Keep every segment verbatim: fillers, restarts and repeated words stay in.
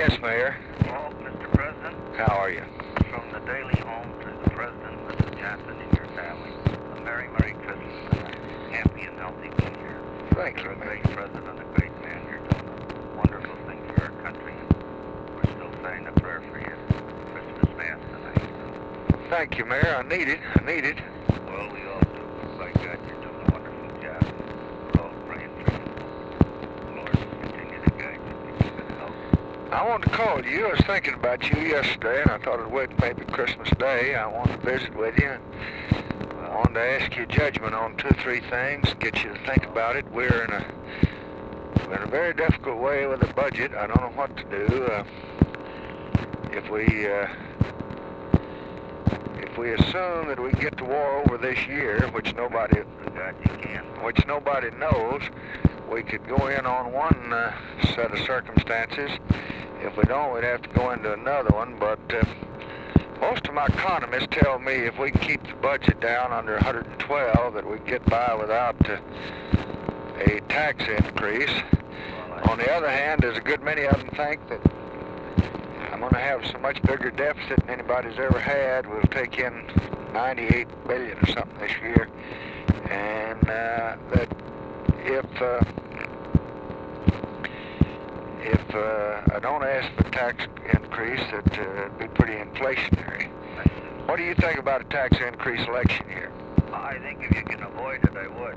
Yes, Mayor. Well, Mister President, How are you? from the Daily Home to the President, Missus Johnson, and your family, a Merry, Merry Christmas and a happy and healthy New Year. Thank You're you, a Mayor. great president, a great man. You're doing a wonderful thing for our country, and we're still saying a prayer for you. Christmas Mass tonight. Thank you, Mayor. I need it. I need it. Well, we all do. By God, you're doing a wonderful job. We're all praying for you. The Lord will continue to guide you to keep it healthy. I wanted to call you. I was thinking about you yesterday, and I thought I'd wait maybe Christmas Day. I wanted to visit with you. I wanted to ask you judgment on two or three things, get you to think about it. We're in a, we're in a very difficult way with the budget. I don't know what to do. Uh, if we uh, if we assume that we can get the war over this year, which nobody God, you can. which nobody knows, we could go in on one uh, set of circumstances. If we don't, we'd have to go into another one. But uh, most of my economists tell me if we can keep the budget down under one hundred twelve, that we can get by without uh, a tax increase. Well, On the other hand, there's a good many of them think that I'm going to have so much bigger deficit than anybody's ever had. We'll take in ninety-eight billion or something this year, and uh, that if uh, if uh, I don't ask for tax increase, that uh, it'd be pretty inflationary. What do you think about a tax increase election year? I think if you can avoid it, I would.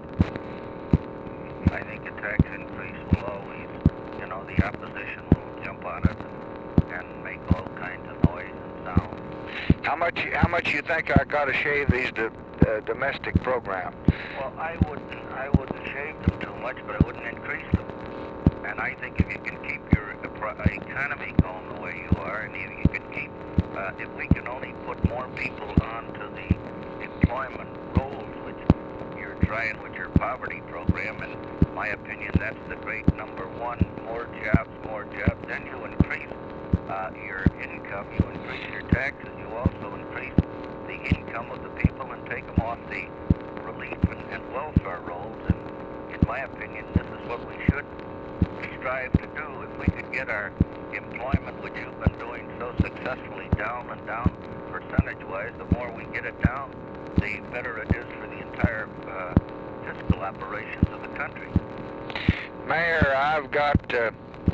I think a tax increase will always, you know, the opposition will jump on it and, and make all kinds of noise and sound. How much? How much you think I got to shave these do, uh, domestic programs? Well, I wouldn't, I wouldn't shave them too much, but I wouldn't increase them. And I think if you can keep your economy going the way you are, and if you can keep, uh, if we can only put more people onto the employment rolls, which you're trying with your poverty program, and in my opinion, that's the great number one, more jobs, more jobs, then you increase uh, your income, you increase your taxes, you also increase the income of the people and take them off the relief and, and welfare rolls, and in my opinion, this is what we should strive to do. If we could get our employment, which you've been doing so successfully, down and down percentage-wise, the more we get it down, the better it is for the entire uh, fiscal operations of the country. Mayor, I've got uh,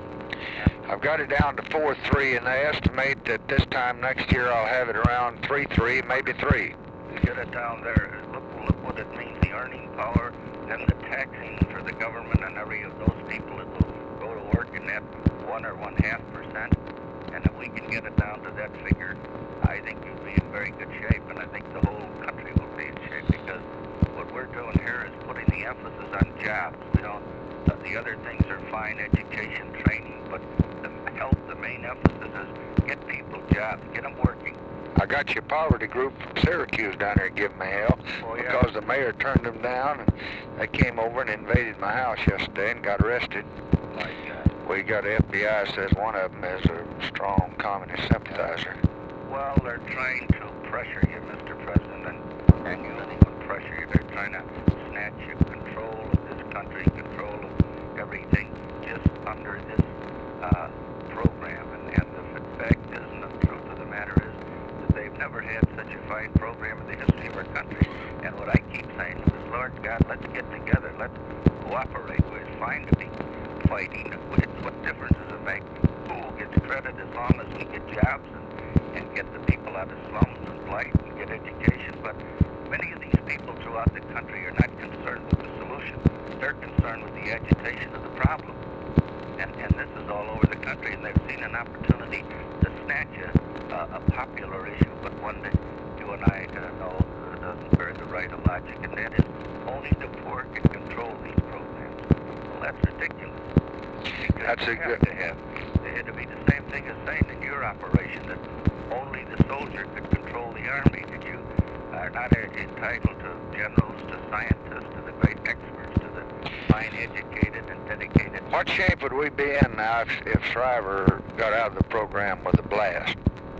I've got it down to four three, and they estimate that this time next year I'll have it around three three, maybe three. You get it down there. Look, look what it means, the earning power and the taxing for the government and every of those people that will go to work in that one or one half percent. And if we can get it down to that figure, I think you'll be in very good shape, and I think the whole country will be in shape, because what we're doing here is putting the emphasis on jobs. We don't, uh, the other things are fine, education, training, but the health, the main emphasis is get people jobs, get them working. I got your poverty group from Syracuse down there giving me hell Oh, yeah. because the mayor turned them down, and they came over and invaded my house yesterday and got arrested. My God. We got F B I says one of them is a strong communist sympathizer. Well, they're trying to pressure you, Mister President, and, and you don't even pressure you. They're trying to snatch you control of this country, control of everything, just under this uh, program. And, and the fact is, and the truth of the matter is, that they've never had such a fine program in the history of our country. And what I keep saying is, Lord God, let's get together, let's cooperate. It's fine to be fighting. What difference does it make who gets credit as long as we get jobs and, and get the people out of slums and blight and get education? But many of these people throughout the country are not concerned with the solution. They're concerned with the agitation of the problem. And, and this is all over the country, and they've seen an opportunity to snatch a, uh, a popular issue, but one that you and I uh, know doesn't bear the right of logic, and that is only the poor can control these programs. Well, that's ridiculous. Because That's a you have good- to have, it would be the same thing as saying in your operation that only the soldier could control the army, that you are not entitled to generals, to scientists, to the great experts, to the fine educated and dedicated. What shape would we be in now if, if Shriver got out of the program with a blast?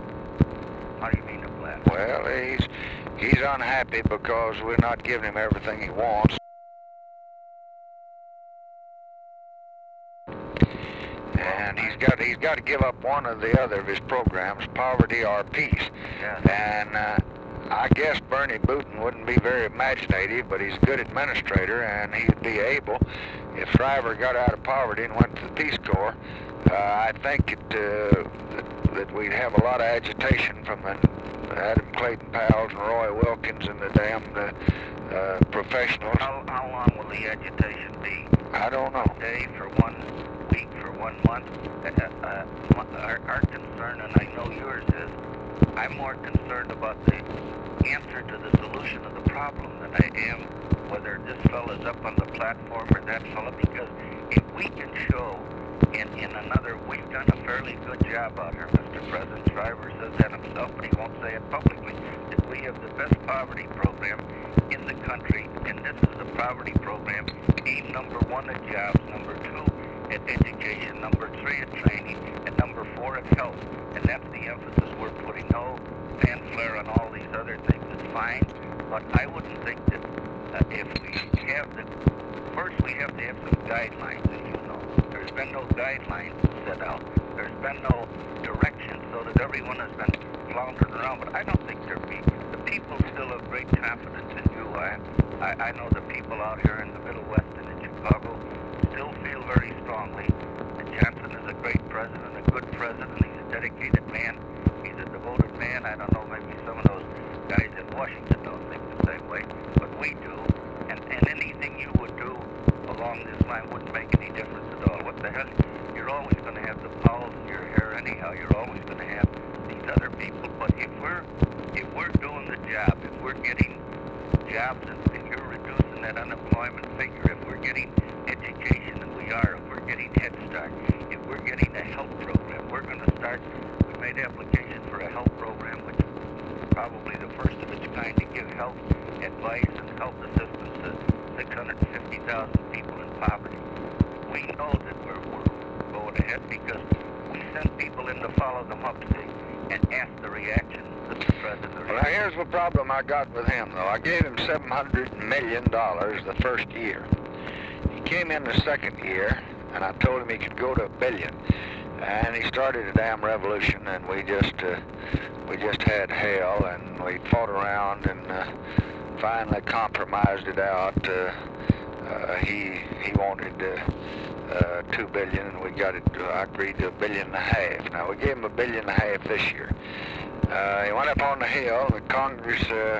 How do you mean a blast? Well, he's he's unhappy because we're not giving him everything he wants. And and he's got he's got to give up one or the other of his programs, poverty or peace. Yeah. And uh, I guess Bernie Booton wouldn't be very imaginative, but he's a good administrator, and he'd be able, if Shriver got out of poverty and went to the Peace Corps, uh, I think it, uh, that, that we'd have a lot of agitation from the Adam Clayton Powells and Roy Wilkins and the damned uh, uh, professionals. How, how long will the agitation be? I don't know. A day, for one week, for one month? Uh, uh, our, our concern, and I know yours is, I'm more concerned about the answer to the solution of the problem than I am whether this fella's up on the platform or that fella, because if we can show in, in another, we've done a fairly good job out here, Mister President. Shriver says that himself, but he won't say it publicly, that we have the best poverty program in the country, and this is a poverty program aimed number one at jobs, number two at education, number three at training, and number four at health. And that's the emphasis we're putting. No fanfare on all these other things is fine, but I wouldn't think that uh, if we have the, first we have to have some guidelines, as you know. There's been no guidelines set out. There's been no direction, so that everyone has been floundering around. But I don't think there be, the people still have great confidence in you. I, I, I know the people out here in the Middle West and in Chicago still feel very strongly that Johnson is a great president, a good president. He's a dedicated man. He's a devoted man. I don't know, maybe some of those guys in Washington don't think the same way, but we do. And, and anything you would do along this line wouldn't make any difference at all. What the hell? You're always going to have the Powells in your hair anyhow. You're always going to have these other people. But if we're if we're doing the job, if we're getting jobs and, and you're reducing that unemployment figure, if we're getting education, and we are, if we're getting Head Start, if we're getting a health program, we're going to start. We made application for a health program, which is probably the first of its kind to give health advice and health assistance to six hundred fifty thousand people in poverty. We know that we're, we're going ahead because we send people in to follow them up, see, and ask the reaction of the president. Well, now here's the problem I got with him, though. I gave him seven hundred million dollars the first year. He came in the second year, and I told him he could go to a billion. And he started a damn revolution, and we just uh, we just had hell, and we fought around, and uh, finally compromised it out. Uh, uh, he he wanted uh, uh, two billion, and we got it. Uh, I agreed to a billion and a half. Now we gave him a billion and a half this year. Uh, he went up on the Hill. The Congress uh,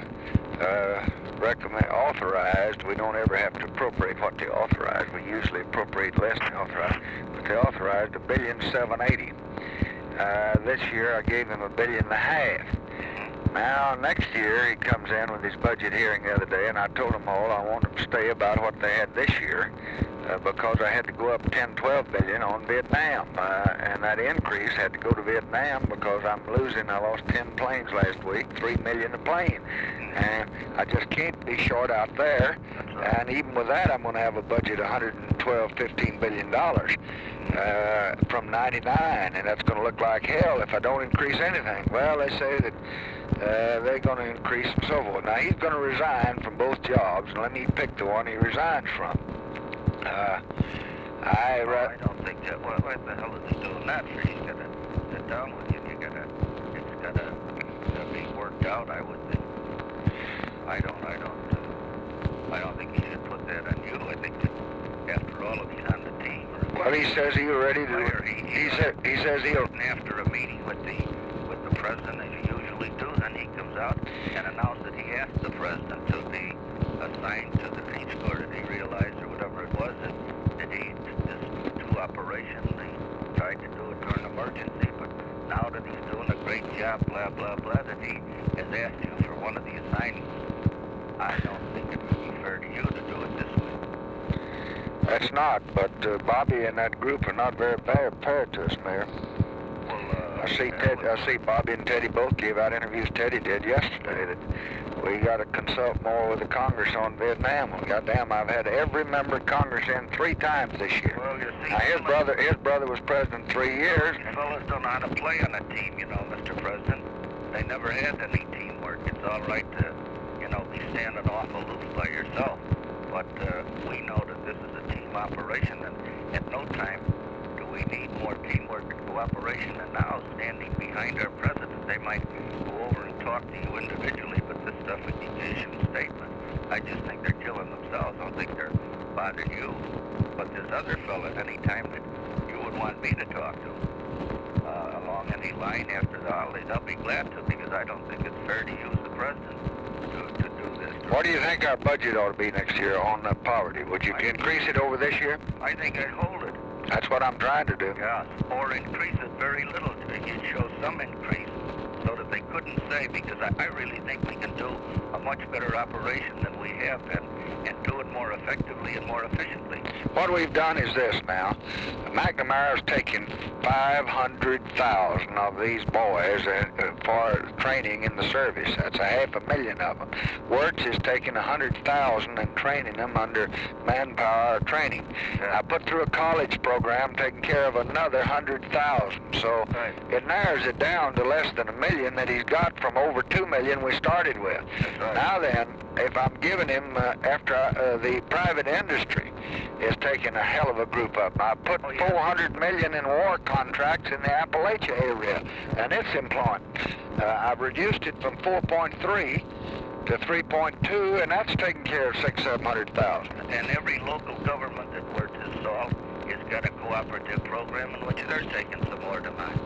uh, recommend authorized. We don't ever have to appropriate what they authorize. We usually appropriate less than authorized. But they authorized a billion seven eighty. Uh, this year I gave him a billion and a half. Now next year he comes in with his budget hearing the other day, and I told them all I want them to stay about what they had this year. Uh, because I had to go up ten, twelve billion on Vietnam, uh, and that increase had to go to Vietnam because I'm losing. I lost ten planes last week, three million a plane, and I just can't be short out there. And even with that, I'm going to have a budget of one hundred twelve, fifteen billion dollars uh, from ninety-nine, and that's going to look like hell if I don't increase anything. Well, they say that uh, they're going to increase and so forth. Now he's going to resign from both jobs, and let me pick the one he resigns from. Uh, I, well, I don't think that. What, what the hell is he doing that for? He's got to sit down with you. You got to. It's got to be worked out. I would think. I don't. I don't. Uh, I don't think he should put that on you. I think that after all, if he's on the team. Or well, he says he's ready to. He, he, he, said, he says he'll. After a meeting with the with the president, as you usually do, then he comes out and announces that he asked the president to be assigned to the Peace Corps. That he realized, or whatever it was, that, that he this two operations he tried to do it during emergency, but now that he's doing a great job, blah blah blah, that he has asked you for one of the assignments. I don't think it would be fair to you to do it this way. That's not, but uh, Bobby and that group are not very bad paired to us, Mayor. Well, uh, I see Ted, I see Bobby and Teddy both gave out interviews. Teddy did yesterday that we got to consult more with the Congress on Vietnam. Well, goddamn, I've had every member of Congress in three times this year. Well, you see, now his brother, his brother was president three years. These fellas don't know how to play on a team, you know, Mister President. They never had any teamwork. It's all right to, you know, be standing off aloof by yourself. But uh, we know that this is a team operation, and at no time do we need more teamwork and cooperation. And now, standing behind our president, they might go over and talk to you individually, but this stuff would be issuing statements. I just think they're killing themselves. I don't think they're bothering you. But this other fella, any time that you would want me to talk to, uh, along any line after the holidays, I'll be glad to, because I don't think it's fair to use the president to, to do this. What do you think our budget ought to be next year on uh, poverty? Would you I increase it over this year? I think I'd hold it. That's what I'm trying to do. Yeah, or increase it very little. You'd show some increase so that they couldn't say, because I, I really think we can do a much better operation than we have been, and do it more effectively and more efficiently. What we've done is this now. McNamara's taken five hundred thousand of these boys uh, for training in the service. That's a half a million of them. Wirtz has taken one hundred thousand and training them under manpower training. I put through a college program taking care of another one hundred thousand. So Right. it narrows it down to less than a million that he's got from over two million we started with. That's right. Now then, if I'm giving him uh, after uh, the private industry is taking a hell of a group up. I put Oh, yeah. four hundred million in war contracts in the Appalachia area, and it's employment. Uh, I've reduced it from four point three to three point two, and that's taking care of six, seven hundred thousand. And every local government that Wirtz has solved has got a cooperative program in which they're taking some more demand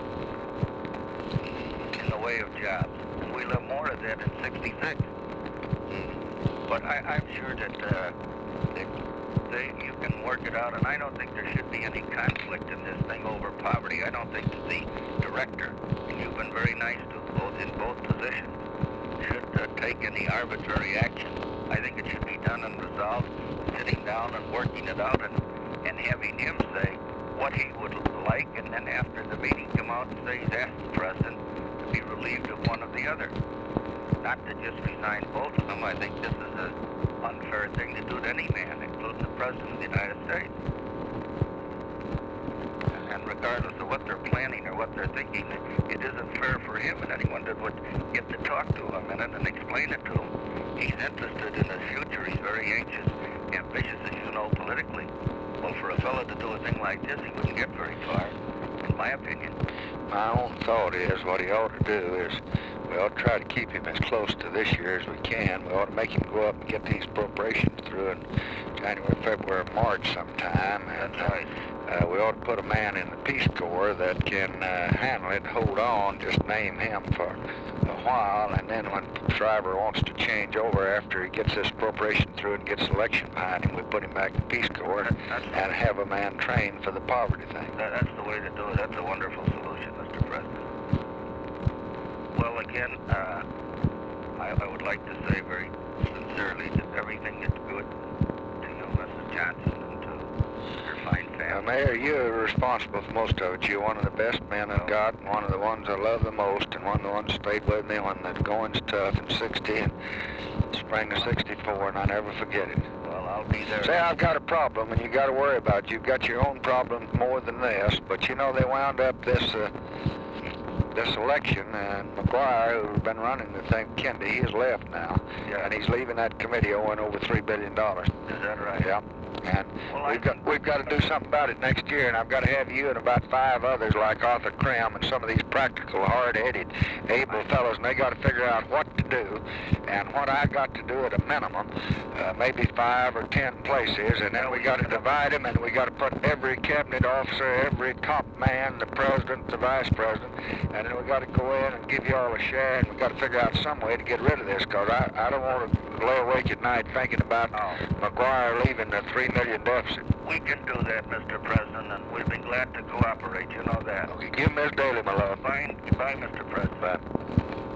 in the way of jobs. And we'll have more of that in sixty-six. But I, I'm sure that, uh, that they, you can work it out, and I don't think there should be any conflict in this thing over poverty. I don't think that the director, and you've been very nice to both in both positions, should uh, take any arbitrary action. I think it should be done and resolved, sitting down and working it out, and, and having him say what he would like, and then after the meeting come out and say he's asked the president to be relieved of one or the other. Not to just resign both of them. I think this is an unfair thing to do to any man, including the President of the United States. And regardless of what they're planning or what they're thinking, it isn't fair for him and anyone that would get to talk to him a minute and explain it to him. He's interested in his future. He's very anxious, ambitious, as you know, politically. Well, for a fellow to do a thing like this, he wouldn't get very far, in my opinion. My own thought is what he ought to do is we ought to try to keep him as close to this year as we can. We ought to make him go up and get these appropriations through in January, February, March sometime. And That's right. uh, we ought to put a man in the Peace Corps that can uh, handle it, hold on, just name him for a while, and then when Shriver wants to change over after he gets this appropriation through and gets election behind him, we put him back in the Peace Corps and, That's right. and have a man trained for the poverty thing. That, that's the way to do it. That's a wonderful solution, Mister President. Well, again, uh, I, I would like to say very sincerely that everything is good to you, Missus Johnson, and to your fine Uh, family. Mayor, you're responsible for most of it. You're one of the best men I've got, and one of the ones I love the most, and one of the ones that stayed with me when the going's tough in sixty and spring of sixty-four, and I never forget it. Well, I'll be there. Say, I've got a problem, and you got to worry about it. You've got your own problems more than this, but you know, they wound up this uh, this election, and McGuire, who's been running the thing, Kendi, he's left now, Yeah. and he's leaving that committee owing over three billion dollars. Is that right? Yeah. And Well, I we've got think- we've got to do something about it next year, and I've got to have you and about five others like Arthur Krim and some of these practical, hard-headed, able fellows, and they got to figure out what to do, and what I got to do at a minimum, uh, maybe five or ten places, and then we got to divide them, and we got to put every cabinet officer, every top man, the president, the vice president, and then we got to go in and give you all a share, and we got to figure out some way to get rid of this, because I, I don't want to lay awake at night thinking about McGuire leaving the three million deficit. We can do that, Mister President, and we'd be glad to cooperate. You know that. Okay, give Miss Daly my love. Fine. Goodbye, Mister President. Bye.